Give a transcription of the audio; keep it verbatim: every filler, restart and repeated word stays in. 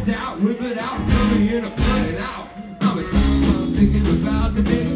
it out, rip it out, coming in and put it out. I'm a time I'm thinking about the best